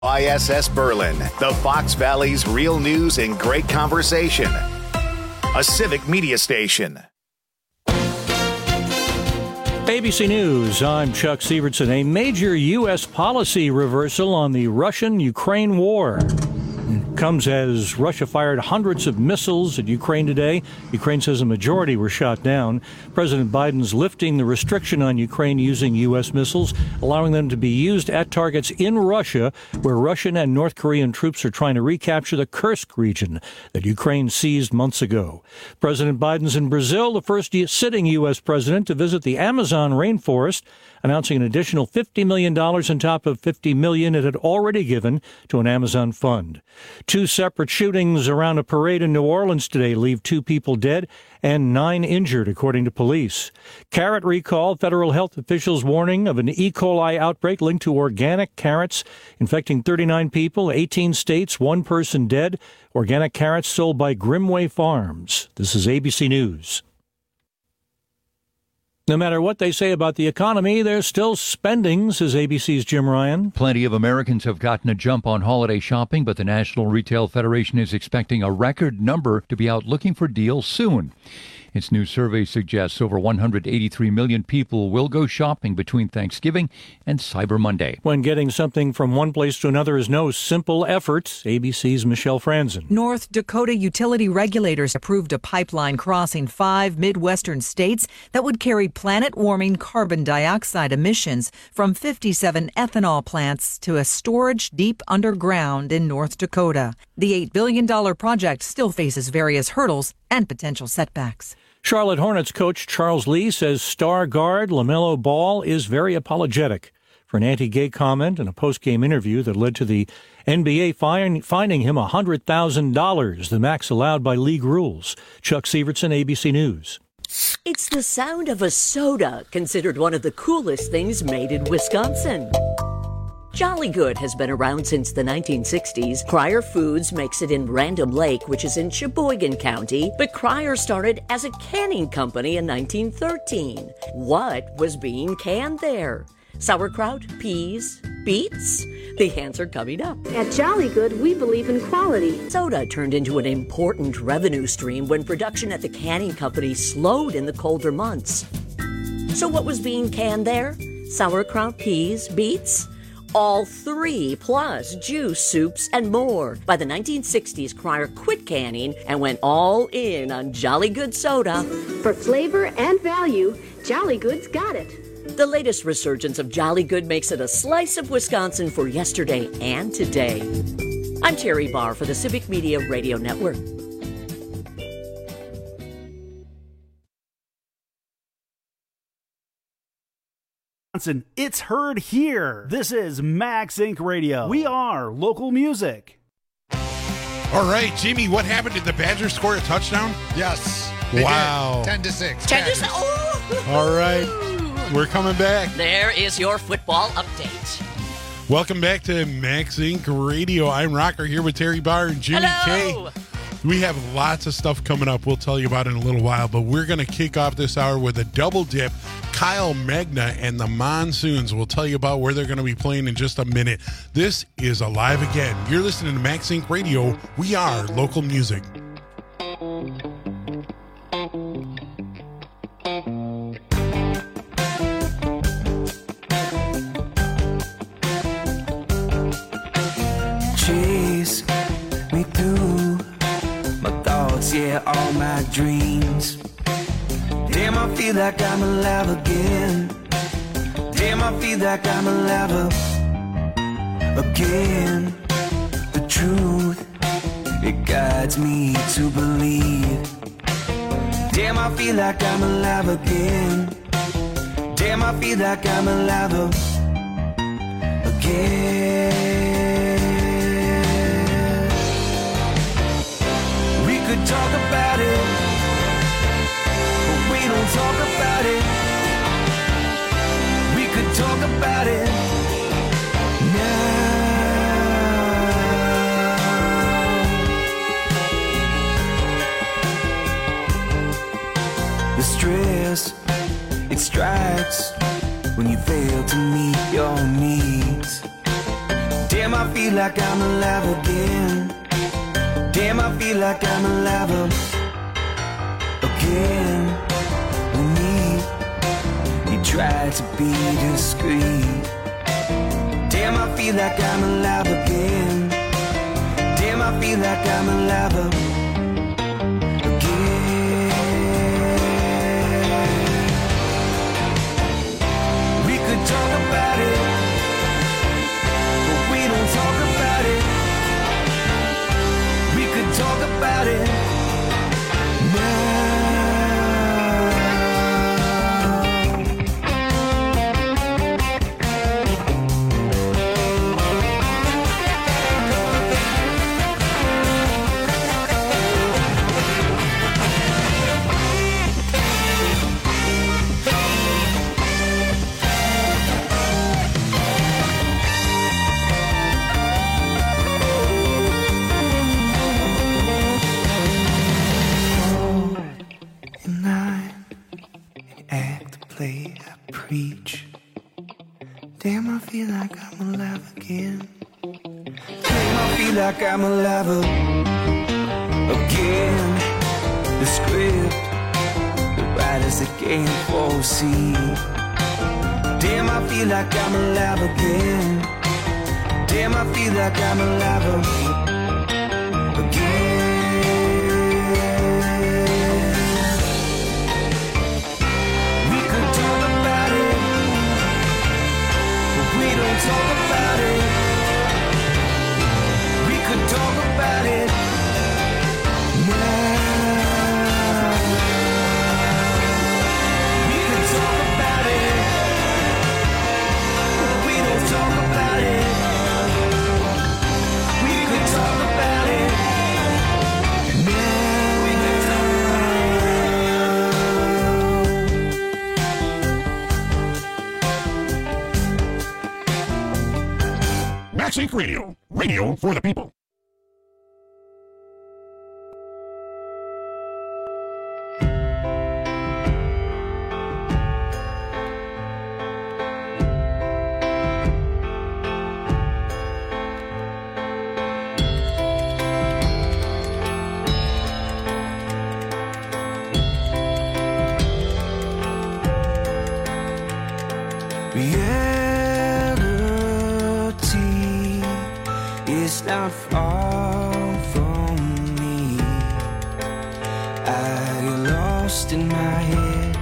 ISS Berlin, the Fox Valley's real news and great conversation. A civic media station. ABC News, I'm Chuck Sievertson. A major U.S. policy reversal on the Russian-Ukraine war. It comes as Russia fired hundreds of missiles at Ukraine today. Ukraine says a majority were shot down. President Biden's lifting the restriction on Ukraine using U.S. missiles, allowing them to be used at targets in Russia, where Russian and North Korean troops are trying to recapture the Kursk region that Ukraine seized months ago. President Biden's in Brazil, the first sitting U.S. president to visit the Amazon rainforest, announcing an additional $50 million on top of $50 million it had already given to an Amazon fund. Two separate shootings around a parade in New Orleans today leave 2 people dead and 9 injured, according to police. Carrot recall, federal health officials warning of an E. coli outbreak linked to organic carrots, infecting 39 people, 18 states, 1 person dead. Organic carrots sold by Grimway Farms. This is ABC News. No matter what they say about the economy, they're still spending, says ABC's Jim Ryan. Plenty of Americans have gotten a jump on holiday shopping, but the National Retail Federation is expecting a record number to be out looking for deals soon. Its new survey suggests over 183 million people will go shopping between Thanksgiving and Cyber Monday. When getting something from one place to another is no simple effort, ABC's Michelle Franzen. North Dakota utility regulators approved a pipeline crossing 5 Midwestern states that would carry planet-warming carbon dioxide emissions from 57 ethanol plants to a storage deep underground in North Dakota. The $8 billion project still faces various hurdles and potential setbacks. Charlotte Hornets coach Charles Lee says star guard LaMelo Ball is very apologetic for an anti-gay comment in a post-game interview that led to the NBA fining him $100,000, the max allowed by league rules. Chuck Sievertson, ABC News. It's the sound of a soda, considered one of the coolest things made in Wisconsin. Jolly Good has been around since the 1960s. Cryer Foods makes it in Random Lake, which is in Sheboygan County, but Cryer started as a canning company in 1913. What was being canned there? Sauerkraut, peas, beets? The answer coming up. At Jolly Good, we believe in quality. Soda turned into an important revenue stream when production at the canning company slowed in the colder months. So what was being canned there? Sauerkraut, peas, beets? All 3, plus juice, soups, and more. By the 1960s, Cryer quit canning and went all in on Jolly Good soda. For flavor and value, Jolly Good's got it. The latest resurgence of Jolly Good makes it a slice of Wisconsin for yesterday and today. I'm Terry Barr for the Civic Media Radio Network. It's heard here. This is Max Inc. Radio. We are local music. All right, Jimmy, what happened? Did the Badgers score a touchdown? Yes. Wow. 10-6. 10-6. Oh! All right. We're coming back. There is your football update. Welcome back to Max Inc. Radio. I'm Rocker here with Terry Barr and Jimmy Hello. K. We have lots of stuff coming up we'll tell you about in a little while, but we're going to kick off this hour with a double dip. Kyle Magna and the Monsoons. We'll tell you about where they're going to be playing in just a minute. This is Alive Again. You're listening to Max Inc. Radio. We are local music. Chase me through my thoughts, yeah, all my dreams. Damn, I feel like I'm alive again. Damn, I feel like I'm alive again. The truth, it guides me to believe. Damn, I feel like I'm alive again. Damn, I feel like I'm alive again. We could talk about it, but we don't talk about it. We could talk about it now. The stress, it strikes when you fail to meet your needs. Damn, I feel like I'm alive again. Damn, I feel like I'm alive again. With me, he tried to be discreet. Damn, I feel like I'm alive again. Damn, I feel like I'm alive again. We could talk about it, but we don't talk about it. We could talk about it now. Damn, I feel like I'm alive again. Damn, I feel like I'm alive again. The script, the writers that can't foresee. Damn, I feel like I'm alive again. Damn, I feel like I'm alive again. We could talk about it, but we don't talk about it. We could talk about it now. We could talk about it, but we don't talk about it. We could talk about it now. We could talk Max Inc. Radio. Radio for the people. Reality is not far from me. I get lost in my head.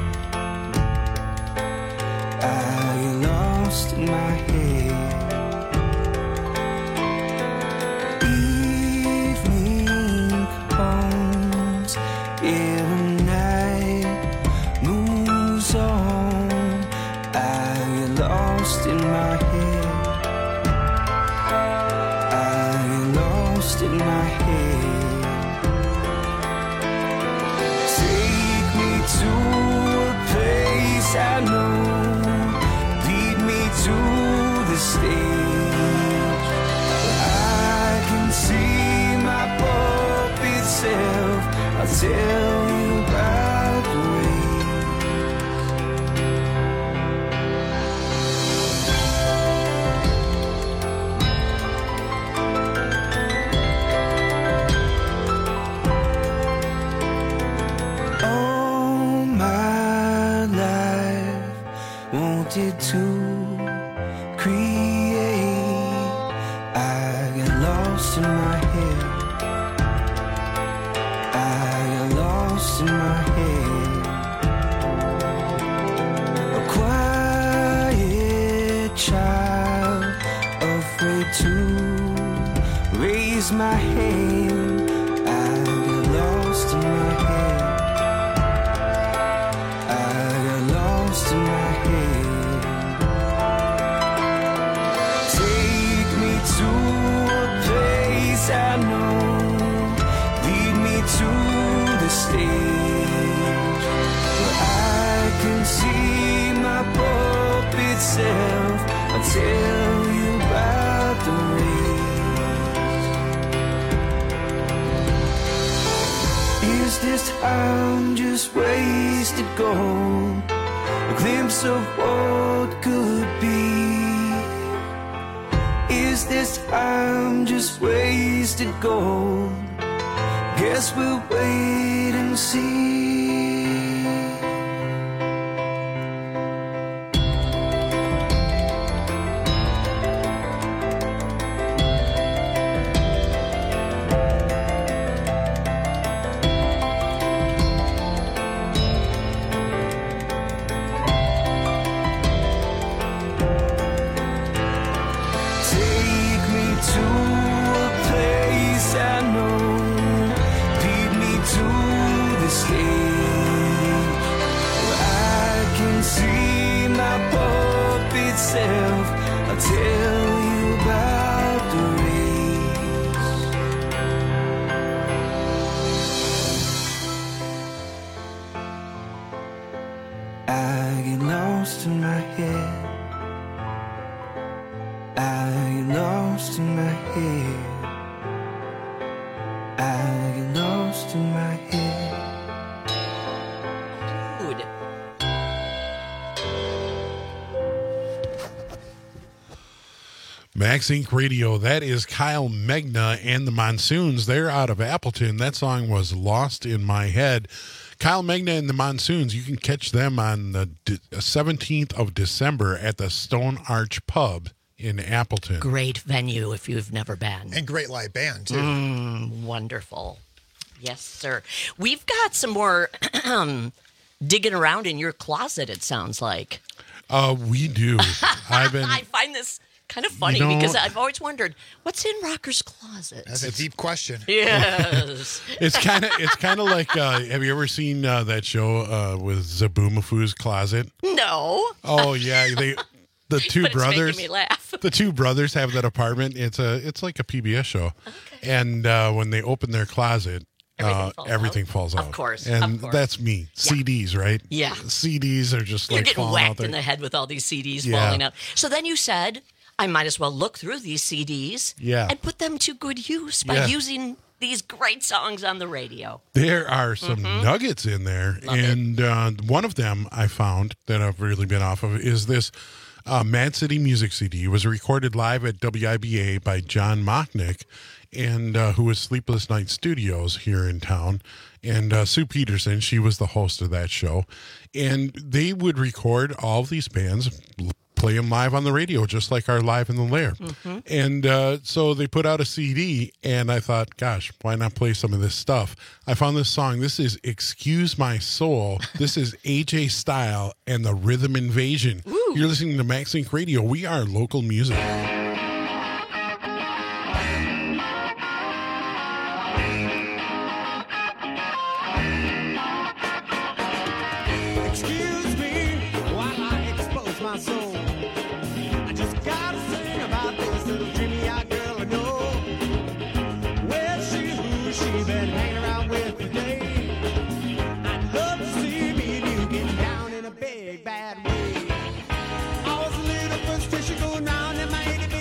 I get lost in my head. Evening comes, every night moves on. I get lost in my head. I get lost in my head. Take me to a place I know. Lead me to the stage where I can see my puppet self. I'll tell you about the race. All my life wanted to create. I get lost in my head. I get lost in my head. A quiet child, afraid to raise my hand. I get lost in my head. I get lost in my head. Take me to a place I know. Lead me to the stage where I can see my puppet self. I'll tell you about the race. Is this time just wasted gold? A glimpse of what could be? Is Is this time just wasted gold? Guess we'll wait and see. I'll tell you about the race. I get lost in my head. I get lost in my head. I get lost in my head. Max Inc. Radio, that is Kyle Megna and the Monsoons. They're out of Appleton. That song was Lost in My Head. Kyle Megna and the Monsoons, you can catch them on the 17th of December at the Stone Arch Pub in Appleton. Great venue if you've never been. And great live band, too. Wonderful. Yes, sir. We've got some more digging around in your closet, it sounds like. We do. I find this kind of funny because I've always wondered what's in Rocker's closet. That's a deep question. Yes, it's kind of like. Have you ever seen that show with Zaboomafoo's Closet? No. Oh yeah, the two but brothers. It's making me laugh. The two brothers have that apartment. It's like a PBS show, and when they open their closet. Everything falls out. Of course. And that's me. Yeah. CDs, right? Yeah. CDs are just You're like getting falling whacked out there. in the head with all these CDs falling out. So then you said, I might as well look through these CDs and put them to good use by using these great songs on the radio. There are some nuggets in there. One of them I found that I've really been off of is this Mad City Music CD. It was recorded live at WIBA by John Mochnick, and who was Sleepless Night Studios here in town. And Sue Peterson, she was the host of that show. And they would record all of these bands, play them live on the radio, just like our Live in the Lair. And so they put out a CD, and I thought, gosh, why not play some of this stuff? I found this song. This is Excuse My Soul. This is AJ Style and the Rhythm Invasion. Ooh. You're listening to Max Inc. Radio. We are local music. Bad way. I was a little frustration going round in my 80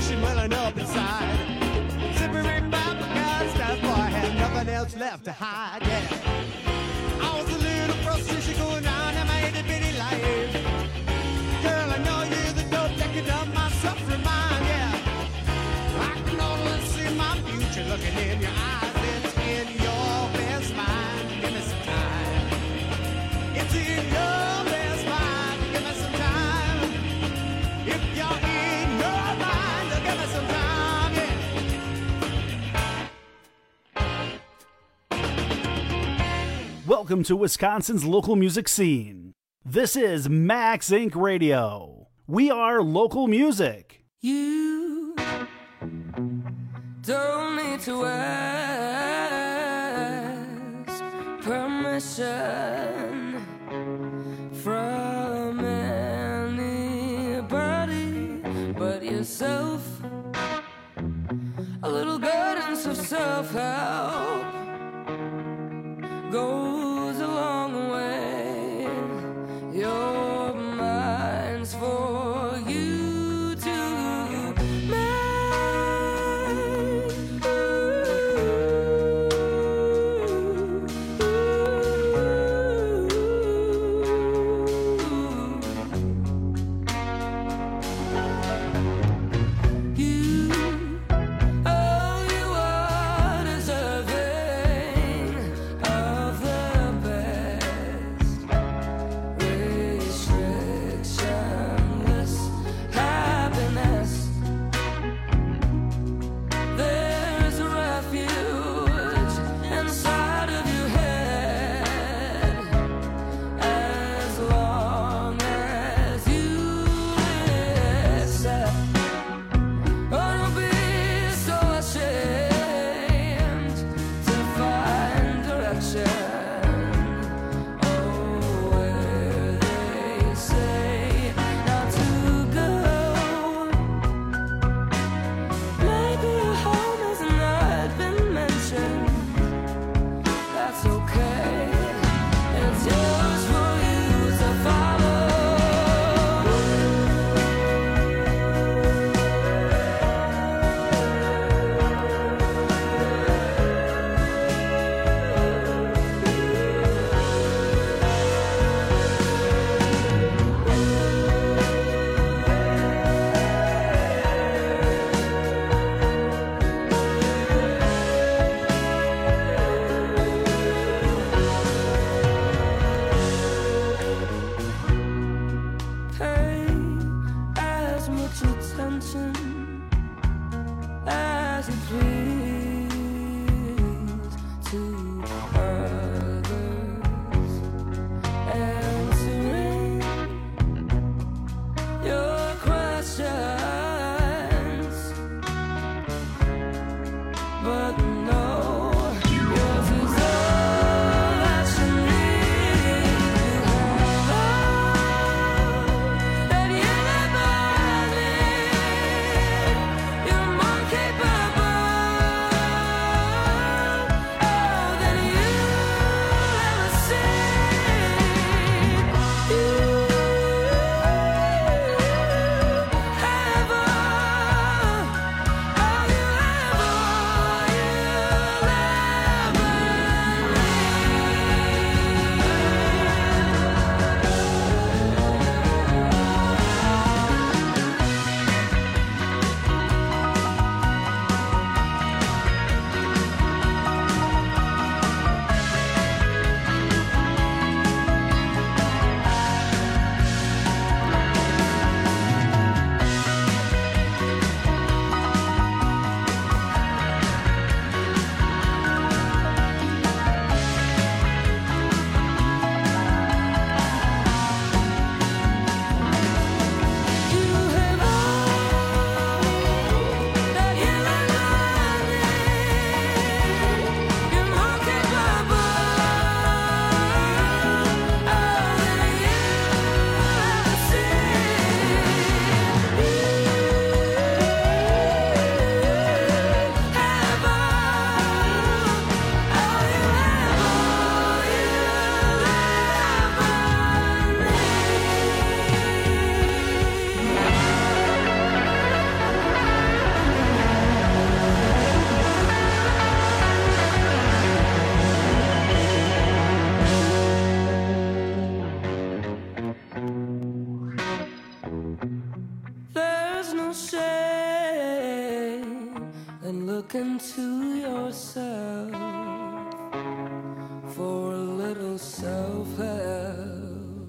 frustration welling up inside. Slippery paparazzi, that boy had nothing else left to hide. Yeah, I was a little frustration going on in my itty bitty life. Girl, I know you're the dope that can numb my suffering mind. Yeah, I can only see my future looking in your eyes. It's in your best mind. Give me some time. It's in your best mind. Give me some time. If you're in your mind, give me some time. Yeah. Welcome to Wisconsin's local music scene. This is Max Inc. Radio. We are local music. You don't need to ask permission from anybody but yourself. A little guidance of self-help goes a long way. Your mind's for you to look into yourself for a little self-help.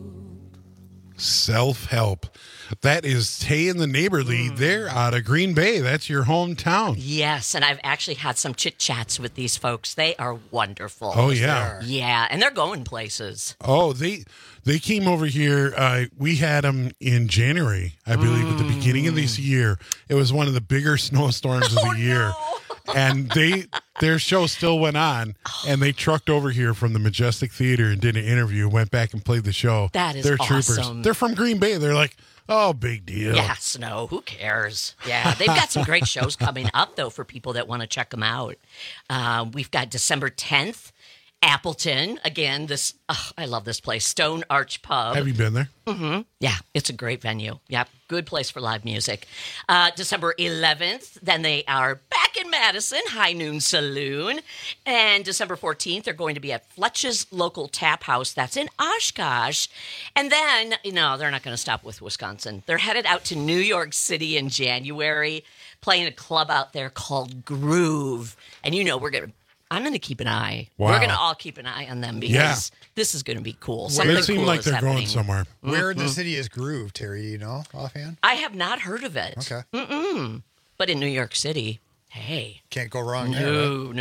Self-help. That is Tay and the Neighborly. They're out of Green Bay. That's your hometown. Yes, and I've actually had some chit-chats with these folks. They are wonderful. Oh, yeah. Yeah, and they're going places. Oh, they came over here. We had them in January, I believe, at the beginning of this year. It was one of the bigger snowstorms of the year. And their show still went on, and they trucked over here from the Majestic Theater and did an interview, went back and played the show. That is They're awesome. troopers. They're from Green Bay. They're like, oh, big deal. Yeah, snow. Who cares? Yeah, they've got some great shows coming up, though, for people that want to check them out. We've got December 10th, Appleton. Again, I love this place, Stone Arch Pub. Have you been there? Mm-hmm. Yeah, it's a great venue. Yep, good place for live music. December 11th, then they are back in Madison, High Noon Saloon. And December 14th, they're going to be at Fletch's Local Tap House. That's in Oshkosh. And then, they're not going to stop with Wisconsin. They're headed out to New York City in January, playing a club out there called Groove. And I'm going to keep an eye. Wow. We're going to all keep an eye on them because this is going to be cool. They seem like they're going somewhere. Where in the city is Groove, Terry? Do you know offhand? I have not heard of it. Okay. Mm-mm. But in New York City, hey. Can't go wrong there.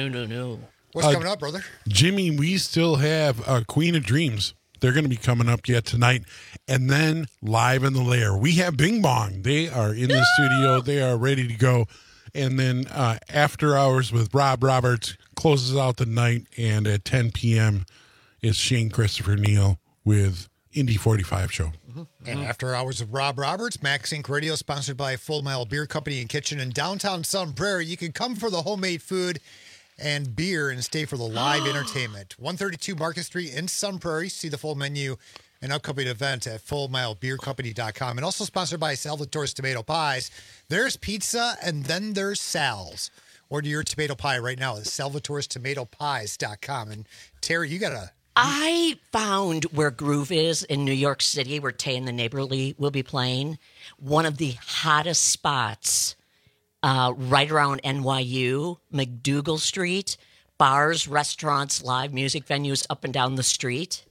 No. What's coming up, brother? Jimmy, we still have Queen of Dreams. They're going to be coming up yet tonight. And then Live in the Lair. We have Bing Bong. They are in the studio. They are ready to go. And then After Hours with Rob Roberts closes out the night. And at 10 p.m. is Shane Christopher Neal with Indy 45 Show. And After Hours with Rob Roberts, Max Inc. Radio, sponsored by Full Mile Beer Company and Kitchen in downtown Sun Prairie. You can come for the homemade food and beer and stay for the live entertainment. 132 Market Street in Sun Prairie. See the full menu and upcoming events at fullmilebeercompany.com. And also sponsored by Salvatore's Tomato Pies. There's pizza and then there's Sal's. Order your tomato pie right now at salvatorestomatopies.com. And Terry, you got to... I found where Groove is in New York City, where Tay and the Neighborly will be playing, one of the hottest spots right around NYU, McDougal Street. Bars, restaurants, live music venues up and down the street.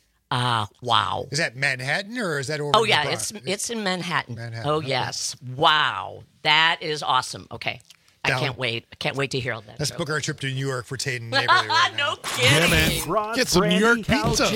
Wow. Is that Manhattan or is that over? Oh, yeah, it's in Manhattan. Oh, okay. Yes. Wow. That is awesome. Okay. I can't wait. I can't wait to hear all that. Let's book our trip to New York for Tate and Neighborly right now. No kidding. Yeah, man. Get some New York pizza.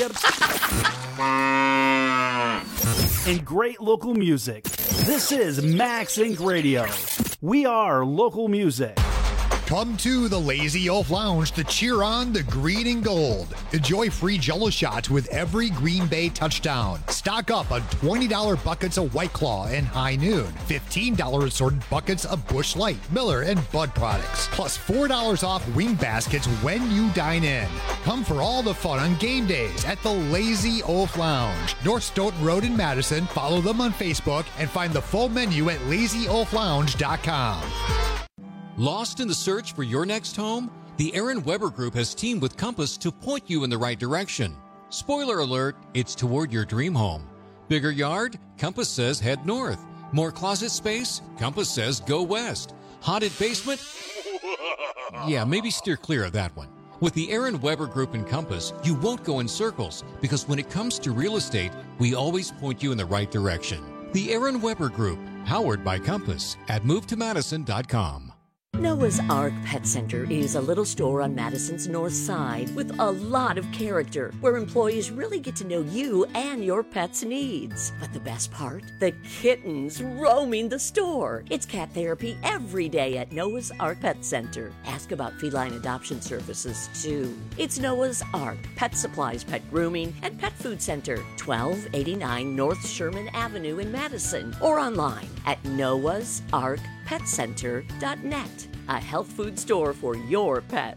And great local music. This is Max Inc. Radio. We are local music. Come to the Lazy Oaf Lounge to cheer on the green and gold. Enjoy free Jell-O shots with every Green Bay touchdown. Stock up on $20 buckets of White Claw and High Noon. $15 assorted buckets of Busch Light, Miller, and Bud products. Plus $4 off wing baskets when you dine in. Come for all the fun on game days at the Lazy Oaf Lounge. North Stoughton Road in Madison. Follow them on Facebook and find the full menu at lazyoaflounge.com. Lost in the search for your next home? The Aaron Weber Group has teamed with Compass to point you in the right direction. Spoiler alert, it's toward your dream home. Bigger yard? Compass says head north. More closet space? Compass says go west. Haunted basement? Yeah, maybe steer clear of that one. With the Aaron Weber Group and Compass, you won't go in circles because when it comes to real estate, we always point you in the right direction. The Aaron Weber Group, powered by Compass at movetomadison.com. Noah's Ark Pet Center is a little store on Madison's north side with a lot of character, where employees really get to know you and your pet's needs. But the best part? The kittens roaming the store. It's cat therapy every day at Noah's Ark Pet Center. Ask about feline adoption services, too. It's Noah's Ark Pet Supplies, Pet Grooming, and Pet Food Center, 1289 North Sherman Avenue in Madison, or online at noahsarkpetcenter.net. A health food store for your pets.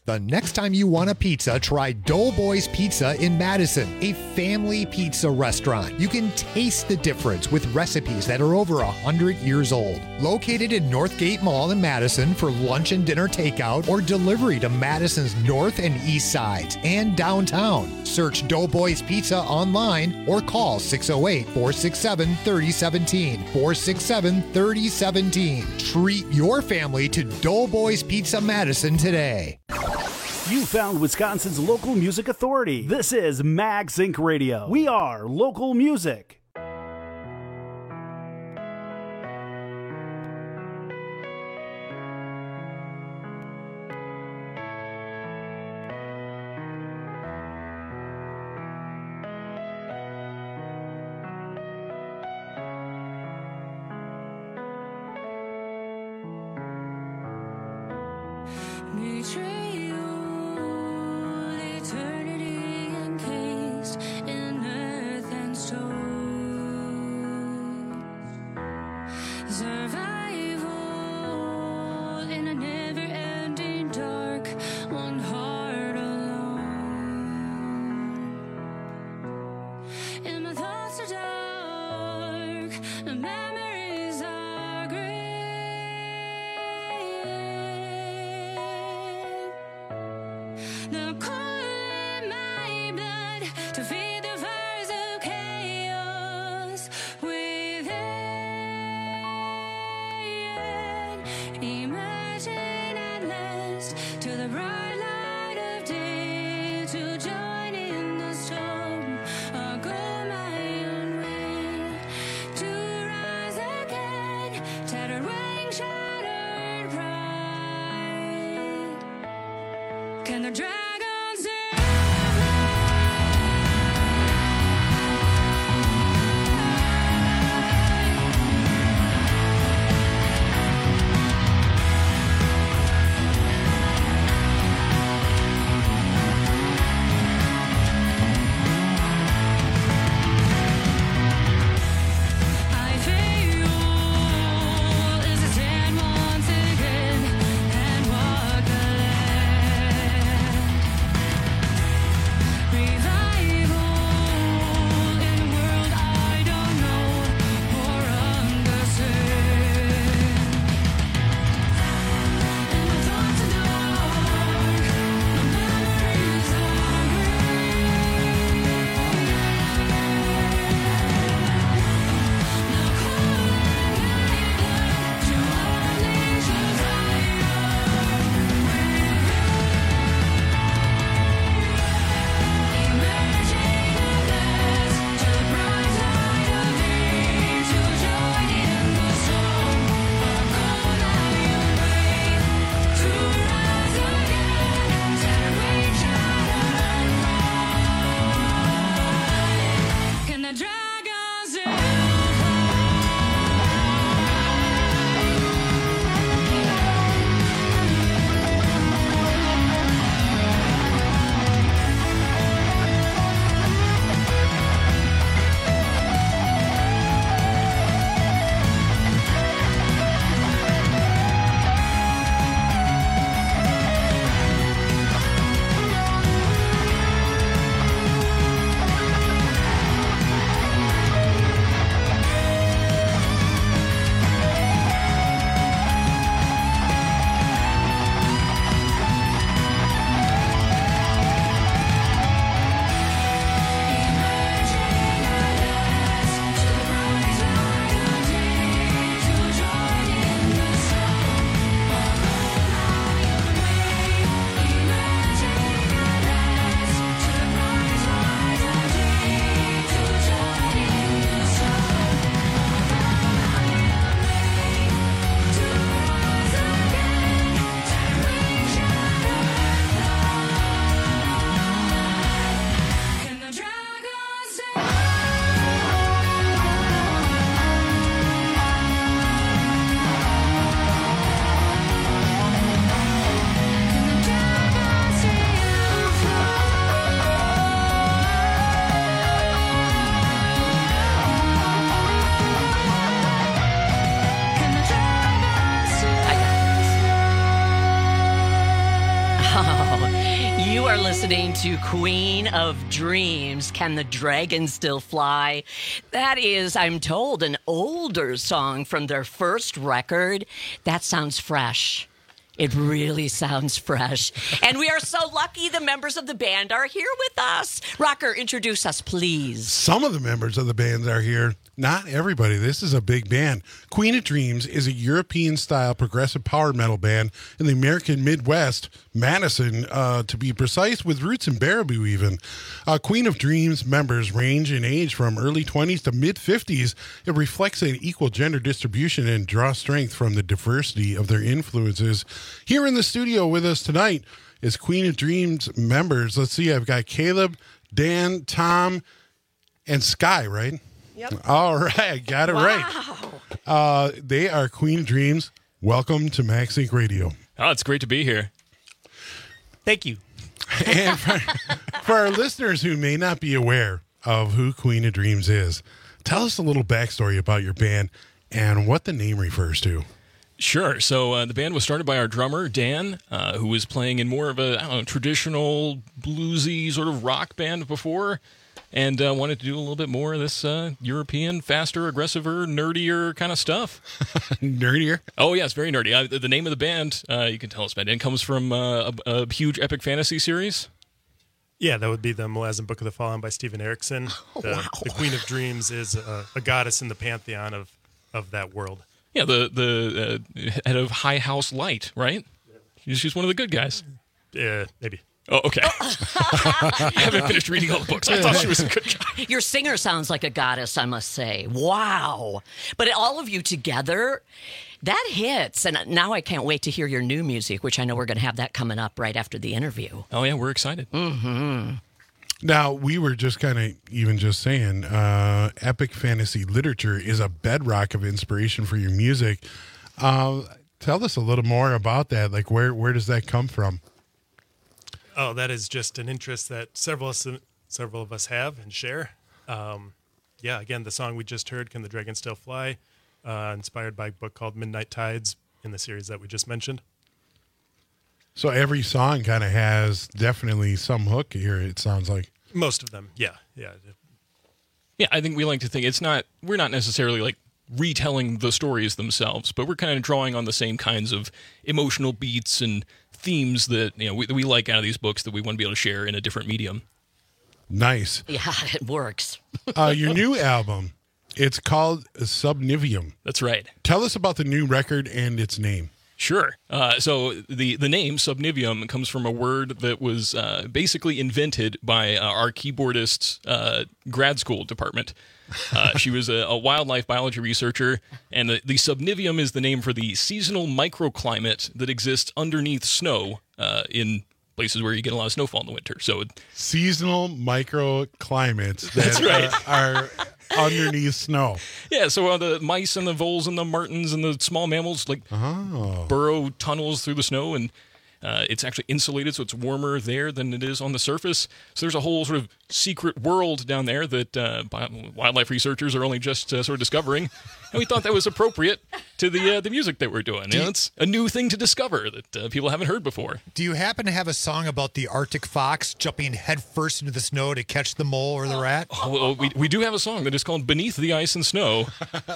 The next time you want a pizza, try Doughboys Pizza in Madison, a family pizza restaurant. You can taste the difference with recipes that are over 100 years old. Located in Northgate Mall in Madison for lunch and dinner takeout or delivery to Madison's north and east sides and downtown. Search Doughboys Pizza online or call 608-467-3017. 467-3017. Treat your family to Doughboys Pizza Madison today. You found Wisconsin's local music authority. This is Max Inc. Radio. We are local music. Oh, you are listening to Queen of Dreams, Can the Dragon Still Fly? That is, I'm told, an older song from their first record. That sounds fresh. It really sounds fresh. And we are so lucky the members of the band are here with us. Rocker, introduce us, please. Some of the members of the band are here. Not everybody. This is a big band. Queen of Dreams is a European-style progressive power metal band in the American Midwest, Madison, to be precise, with roots in Baraboo even. Queen of Dreams members range in age from early 20s to mid-50s. It reflects an equal gender distribution and draws strength from the diversity of their influences. Here in the studio with us tonight is Queen of Dreams members. Let's see, I've got Caleb, Dan, Tom, and Sky, right? Yep. All right, got it right. They are Queen of Dreams. Welcome to Max Inc. Radio. Oh, it's great to be here. Thank you. And for our listeners who may not be aware of who Queen of Dreams is, tell us a little backstory about your band and what the name refers to. Sure. So the band was started by our drummer, Dan, who was playing in more of a traditional bluesy sort of rock band before, and wanted to do a little bit more of this European, faster, aggressiver, nerdier kind of stuff. Nerdier? Oh, yeah, it's very nerdy. The name of the band, you can tell us by Dan, comes from a huge epic fantasy series. Yeah, that would be the Malazan Book of the Fallen by Stephen Erickson. The Queen of Dreams is a goddess in the pantheon of that world. Yeah, the head of High House Light, right? She's one of the good guys. Maybe. Oh, okay. I haven't finished reading all the books. I thought she was a good guy. Your singer sounds like a goddess, I must say. Wow. But all of you together, that hits. And now I can't wait to hear your new music, which I know we're going to have that coming up right after the interview. Oh, yeah, we're excited. Mm-hmm. Now, we were just kind of even just saying, epic fantasy literature is a bedrock of inspiration for your music. Tell us a little more about that. Like, where does that come from? Oh, that is just an interest that several of us have and share. Yeah, again, the song we just heard, Can the Dragon Still Fly, inspired by a book called Midnight Tides in the series that we just mentioned. So every song kind of has definitely some hook here, it sounds like. Most of them, yeah. Yeah, I think we like to think we're not necessarily like retelling the stories themselves, but we're kind of drawing on the same kinds of emotional beats and themes that we like out of these books that we want to be able to share in a different medium. Nice. Yeah, it works. Your new album, it's called Subnivium. That's right. Tell us about the new record and its name. Sure. So the name Subnivium comes from a word that was basically invented by our keyboardist's grad school department. She was a wildlife biology researcher, and the subnivium is the name for the seasonal microclimate that exists underneath snow in places where you get a lot of snowfall in the winter. So seasonal microclimates that are underneath snow. Yeah, so the mice and the voles and the martins and the small mammals burrow tunnels through the snow, and it's actually insulated, so it's warmer there than it is on the surface. So there's a whole sort of secret world down there that wildlife researchers are only just sort of discovering. And we thought that was appropriate to the music that we're doing. It's a new thing to discover that people haven't heard before. Do you happen to have a song about the Arctic fox jumping headfirst into the snow to catch the mole or the rat? Well, we do have a song that is called Beneath the Ice and Snow.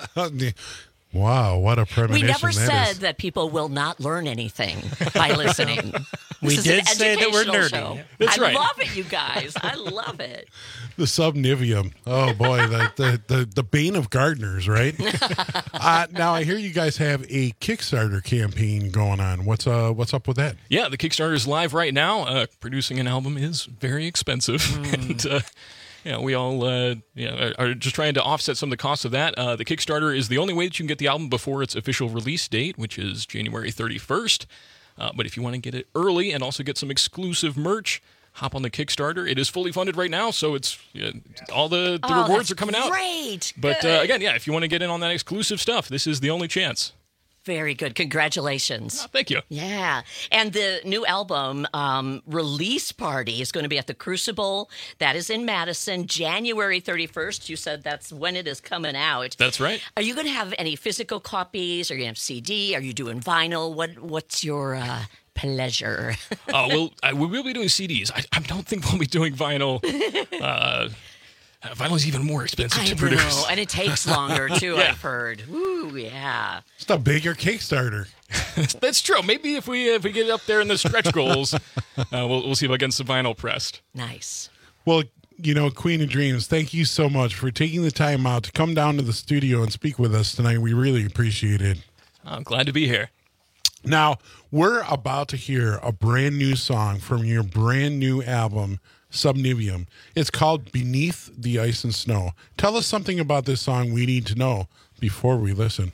Wow, what a premonition. We never said that people will not learn anything by listening. We did say that we're nerdy. Show. That's right. I love it, you guys. I love it. The Subnivium. Oh, boy, the bane of gardeners, right? Now, I hear you guys have a Kickstarter campaign going on. What's up with that? Yeah, the Kickstarter is live right now. Producing an album is very expensive. And we all are just trying to offset some of the costs of that. The Kickstarter is the only way that you can get the album before its official release date, which is January 31st. But if you want to get it early and also get some exclusive merch, hop on the Kickstarter. It is fully funded right now, so it's all the rewards are coming out. Great. But again, if you want to get in on that exclusive stuff, this is the only chance. Very good. Congratulations. Thank you. Yeah. And the new album release party is going to be at the Crucible. That is in Madison, January 31st. You said that's when it is coming out. That's right. Are you going to have any physical copies? Are you going to have CD? Are you doing vinyl? What's your pleasure. Well, we will be doing CDs. I don't think we'll be doing vinyl. Vinyl is even more expensive to produce. And it takes longer, too, yeah. I've heard. Ooh, yeah. It's a bigger Kickstarter. That's true. Maybe if we get up there in the stretch goals, we'll see if I get some vinyl pressed. Nice. Well, Queen of Dreams, thank you so much for taking the time out to come down to the studio and speak with us tonight. We really appreciate it. I'm glad to be here. Now, we're about to hear a brand new song from your brand new album, Subnivium. It's called Beneath the Ice and Snow. Tell us something about this song we need to know before we listen.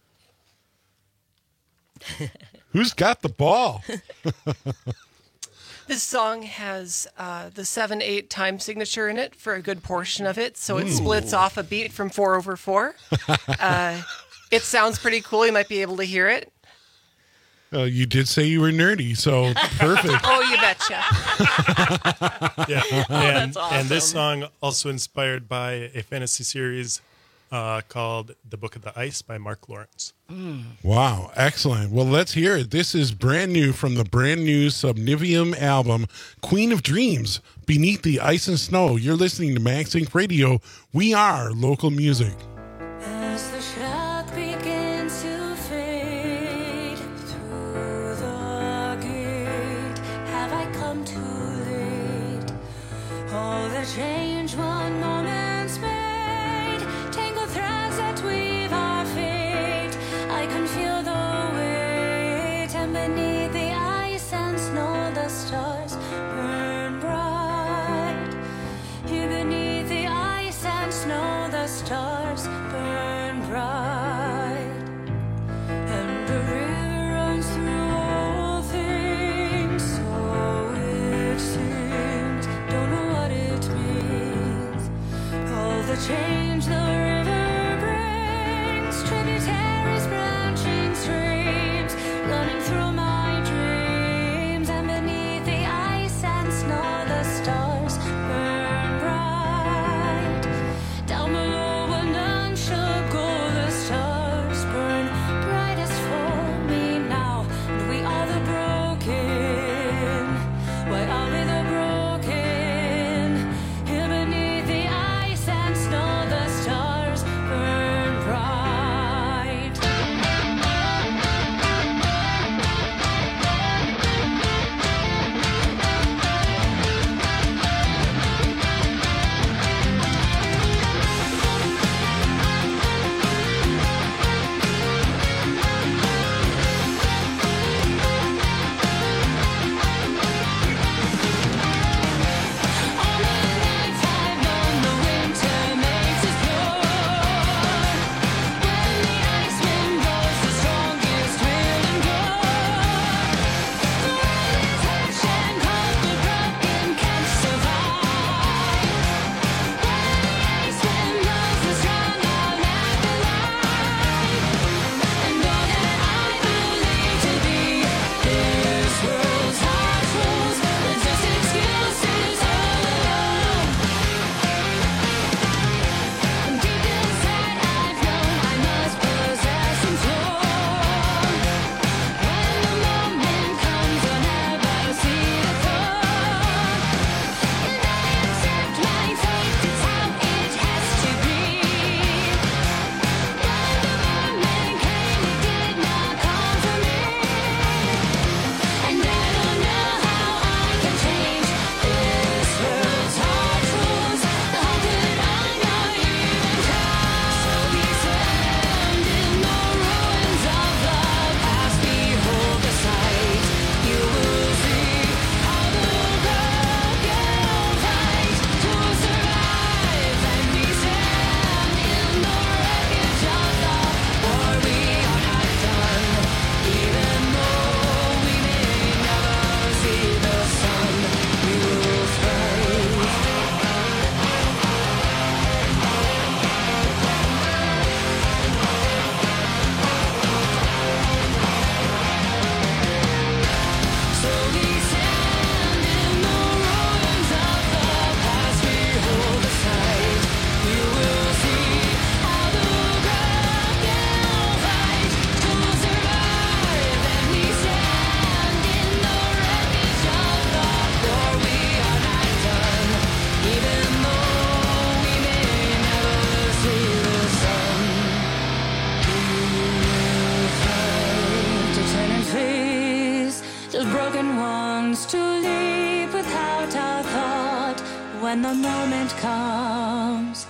Who's got the ball? This song has the 7/8 time signature in it for a good portion of it, so it splits off a beat from 4/4. It sounds pretty cool. You might be able to hear it. You did say you were nerdy, so perfect. Oh, you betcha. Yeah, that's awesome. And this song also inspired by a fantasy series called The Book of the Ice by Mark Lawrence. Wow, excellent. Well, let's hear it. This is brand new from the brand new Subnivium album, Queen of Dreams, Beneath the Ice and Snow. You're listening to Max Inc. Radio. We are local music. As the shadow begins to fade through the gate, have I come too late? All the change one moment's made, tangled threads that weave our fate. I can feel the weight, and beneath the ice and snow, the stars burn bright. Here beneath the ice and snow, the stars burn bright. And a river runs through all things, so it seems. Don't know what it means. All the change the river brings, tributaries, branching streams, running through my dreams. And beneath the ice and snow, the stars burn bright. Down below, when the moment comes.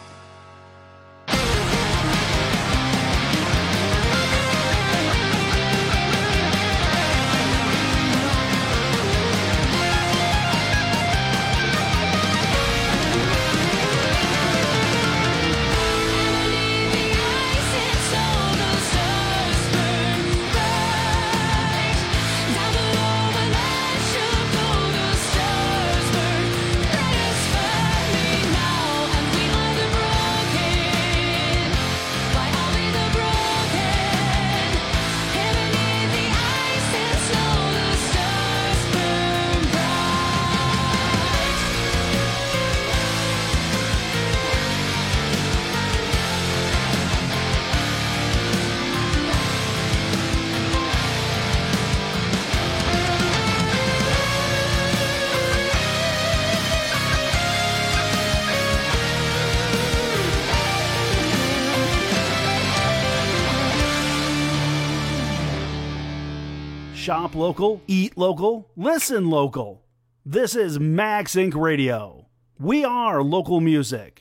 Shop local, eat local, listen local. This is Max Inc. Radio. We are local music.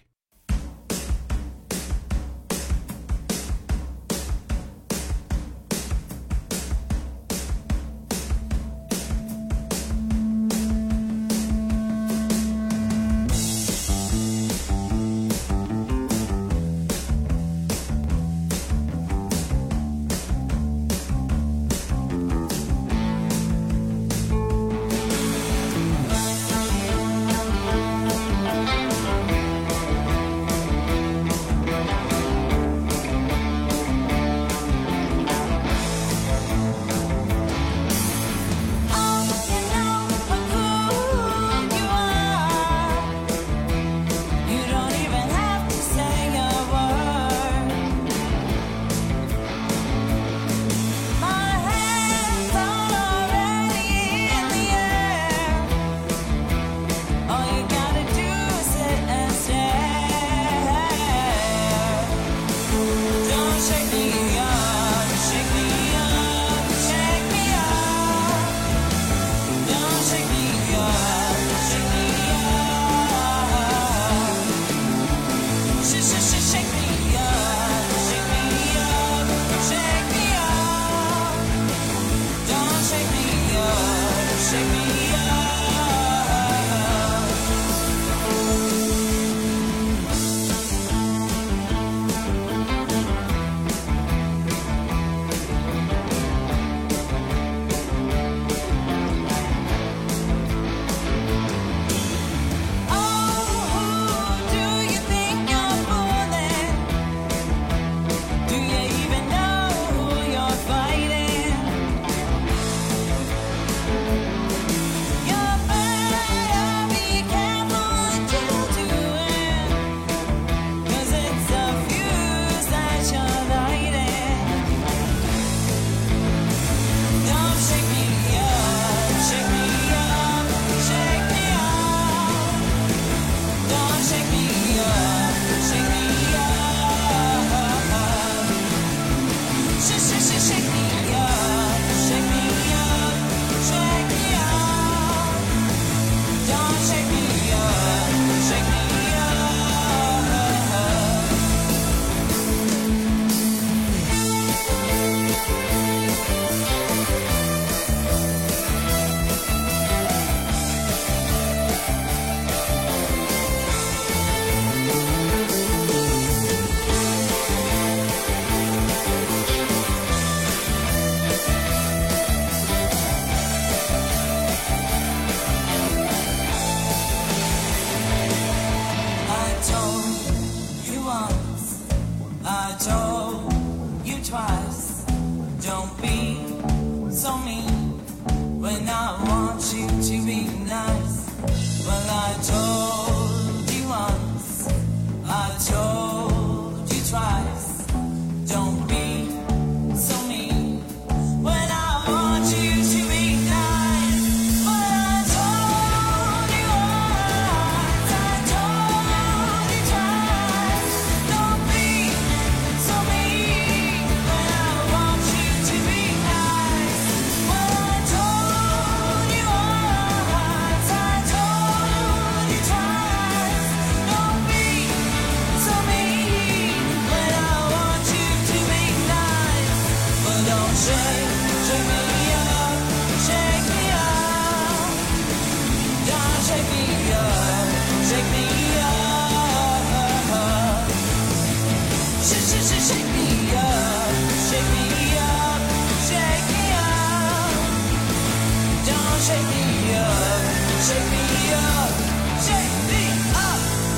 shake me up, shake me up, shake me up.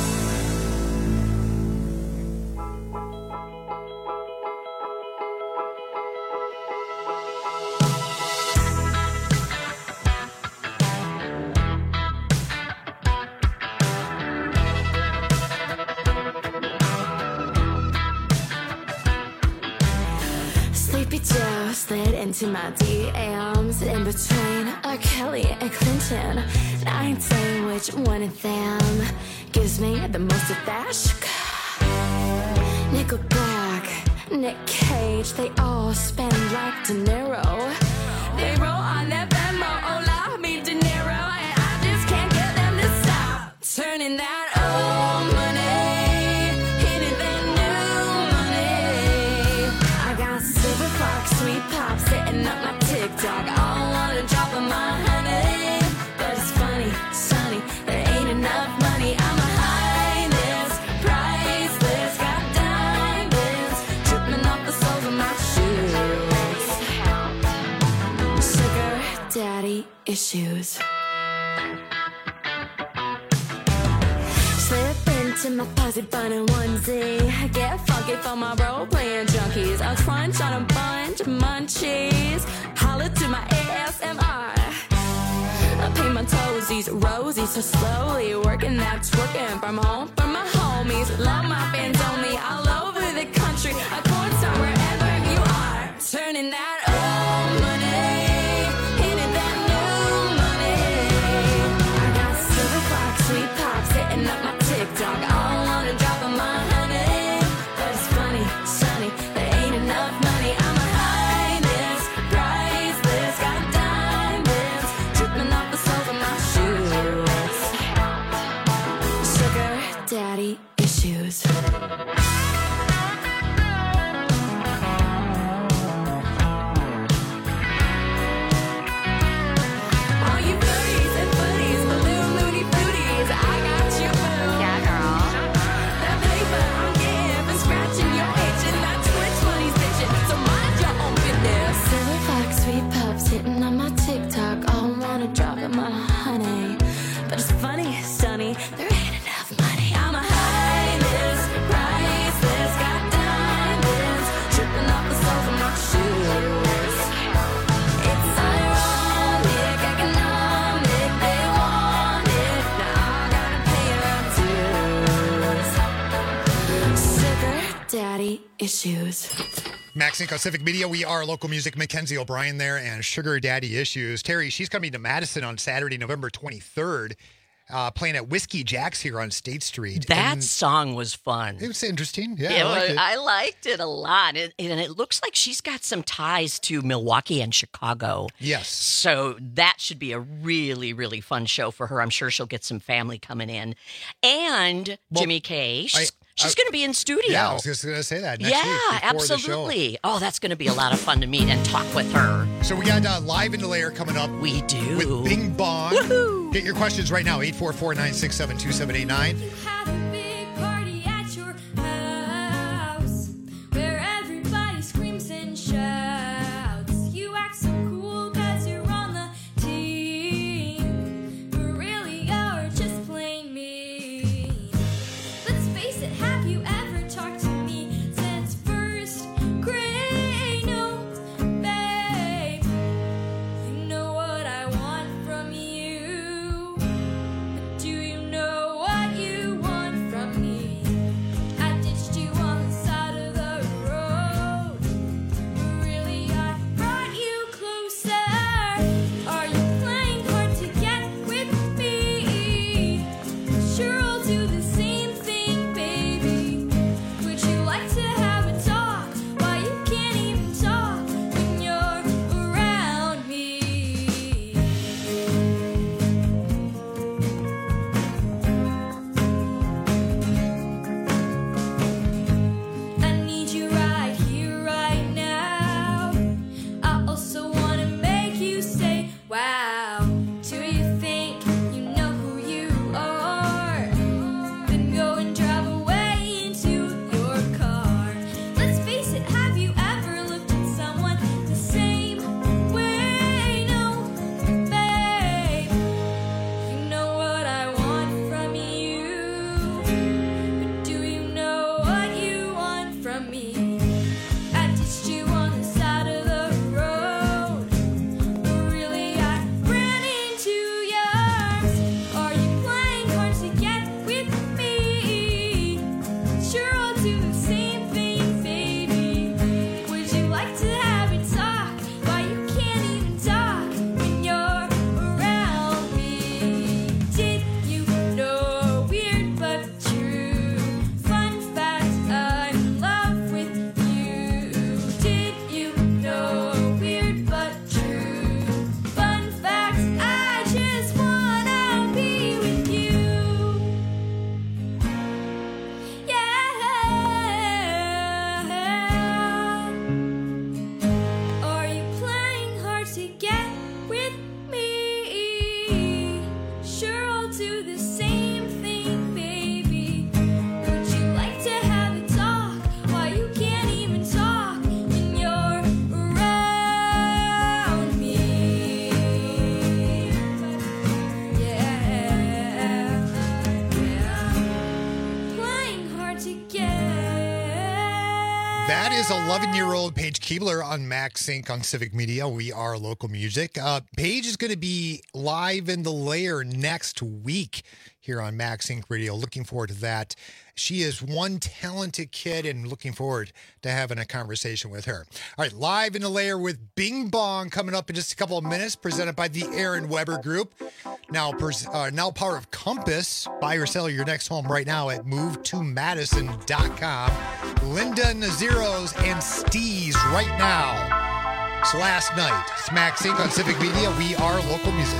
Sleepy Joe slid into my DMs in between R. Kelly and Clinton. And I ain't saying which one of them gives me the most of that. Nickelback, Nick Cage, they all spend like De Niro. They roll on that Venmo, hola, mi dinero, and I just can't get them to stop turning that old money into that new money. I got silver fox, sweet pop sitting up my TikTok. I don't wanna drop on my honey, but it's funny, sunny, there ain't enough money. I'm a highness, priceless, got diamonds dripping off the soles of my shoes. Sugar daddy issues. Slip into my fuzzy bun and onesie. Get funky for my role-playing junkies. I'll crunch on a bunch of munchies. Holler to my ASMR. I paint my toesies rosy, so slowly working that twerking from home for my homies. Love my fans only all over the country. A porn star wherever you are. Turning that old money into that new money. I got silver fox, sweet pop sitting up my TikTok. I don't wanna drop on my honey, but it's funny, sunny, there ain't enough money. I'm a highness, priceless, got diamonds dripping off the soles of my shoes. Sugar daddy issues. All you foodies and footies, balloon loony booties, I got you boo. Yeah, girl. That paper I'm getting for scratching your itch, and that Twitch money's bitching, so mind your own business. Silver fox, sweet pups hitting on my TikTok. All wanna drop in my honey, but it's funny, sunny, there ain't enough money. I'm a highness, priceless, got diamonds dripping off the soles of my shoes. It's ironic, economic, they want it. Now I gotta pay their dues. Sugar daddy issues. Max Inc. on Civic Media. We are local music. Mackenzie O'Brien there and Sugar Daddy Issues. Terry, she's coming to Madison on Saturday, November 23rd, playing at Whiskey Jack's here on State Street. That song was fun. It was interesting. Yeah, I liked it a lot. And it looks like she's got some ties to Milwaukee and Chicago. Yes. So that should be a really, really fun show for her. I'm sure she'll get some family coming in. And Jimmy K, she's going to be in studio. Yeah, I was just going to say that next week before absolutely. the show. Oh, that's going to be a lot of fun to meet and talk with her. So we got Live in the Lair coming up. We do. With Bing Bong. Woohoo! Get your questions right now, 844-967-2789. Had a big party at your house where everybody screams and shouts. You act so cool 'cause you're on the team, but really you're just plain mean. Let's face it, have you ever talked to me since first grade? No, babe. You know what I want from you. Do you know what you want? is 11-year-old Paige Keebler on Max Inc. on Civic Media. We are local music. Paige is going to be live in the Lair next week here on Max Inc. Radio. Looking forward to that. She is one talented kid and looking forward to having a conversation with her. All right, live in the Lair with Bing Bong coming up in just a couple of minutes, presented by the Aaron Weber Group. Now part of Compass. Buy or sell your next home right now at movetomadison.com. Linda Nazeros and Steez right now. It's last night. It's Max Inc. on Civic Media. We are local music.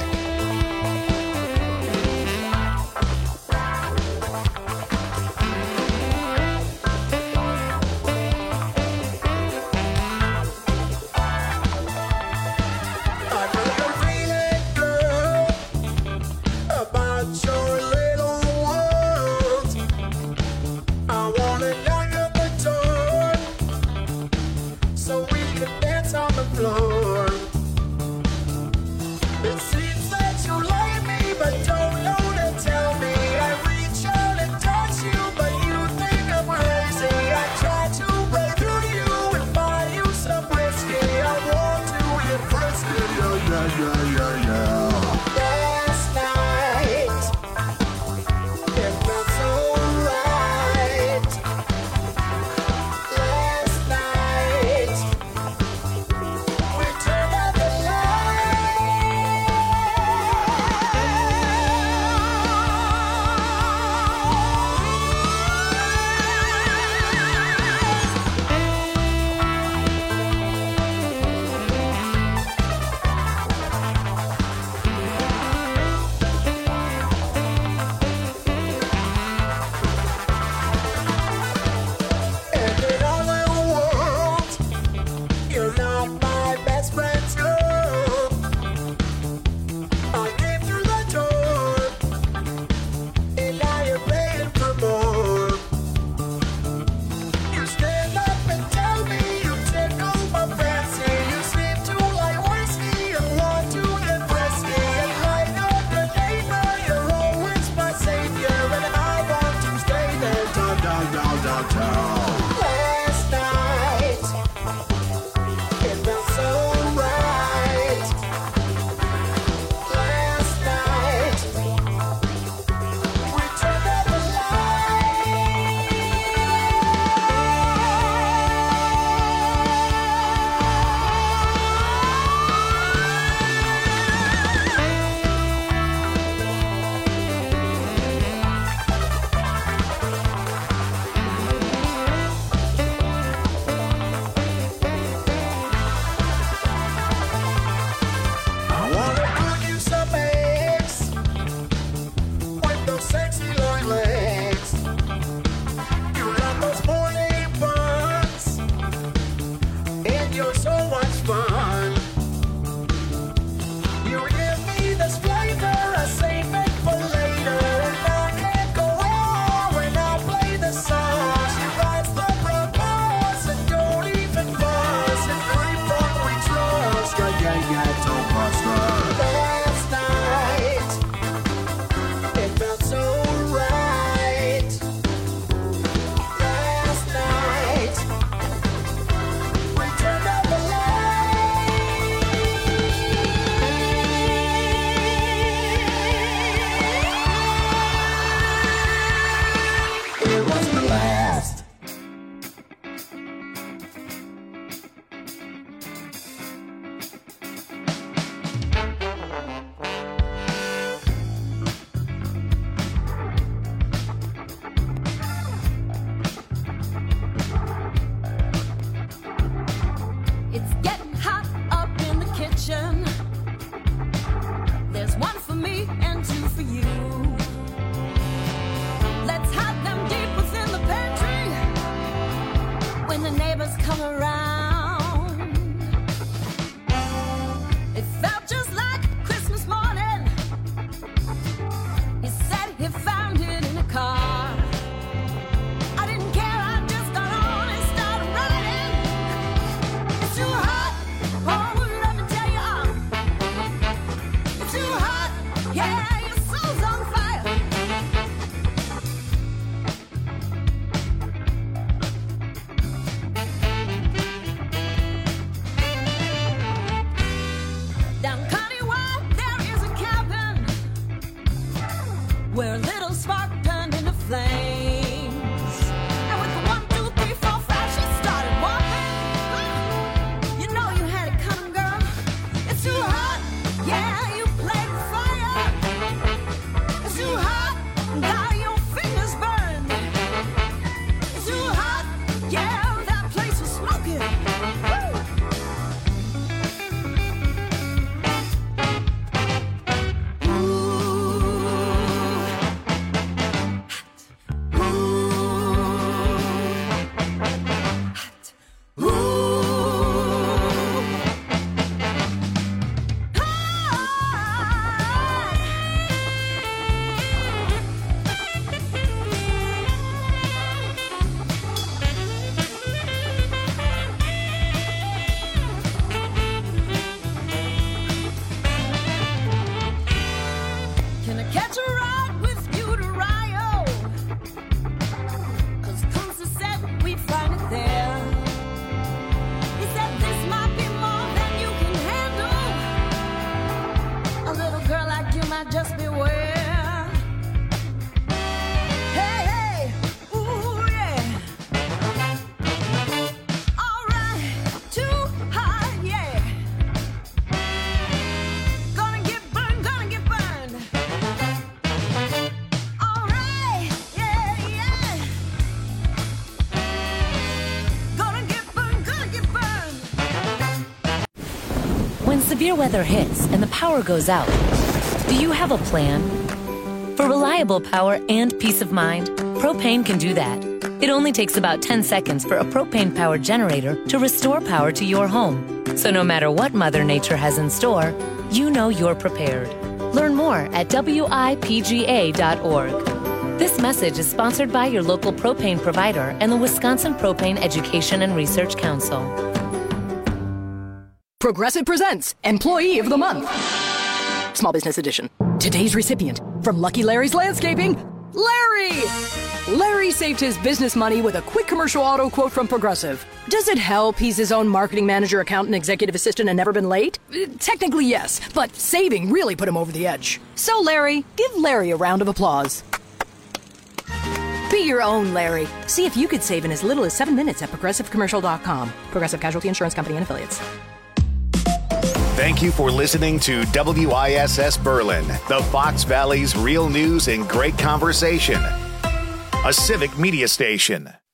where a little spark turned into flames. And with the 1, 2, 3, 4, 5, she started walking. You know you had it coming, girl. It's too hot, yeah, you played with fire. It's too hot, now your fingers burn. It's too hot, yeah, that place was smoking. Can I catch a ride with you to Rio? 'Cause Kunze said we'd find it there. He said this might be more than you can handle. A little girl like you might just beware. Hey, hey, ooh, yeah. All right, too hot, yeah. Gonna get burned, gonna get burned. All right, yeah, yeah. Gonna get burned, gonna get burned. When severe weather hits and the power goes out, do you have a plan? For reliable power and peace of mind, Propane can do that. It only takes about 10 seconds for a propane-powered generator to restore power to your home. So no matter what Mother Nature has in store, you know you're prepared. Learn more at WIPGA.org. This message is sponsored by your local propane provider and the Wisconsin Propane Education and Research Council. Progressive presents Employee of the Month. Small Business Edition. Today's recipient from Lucky Larry's Landscaping, Larry! Larry saved his business money with a quick commercial auto quote from Progressive. Does it help he's his own marketing manager, accountant, executive assistant, and never been late? Technically, yes, but saving really put him over the edge. So, Larry, give Larry a round of applause. Be your own Larry. See if you could save in as little as 7 minutes at ProgressiveCommercial.com. Progressive Casualty Insurance Company and Affiliates. Thank you for listening to WISS Berlin, the Fox Valley's real news and great conversation. A civic media station.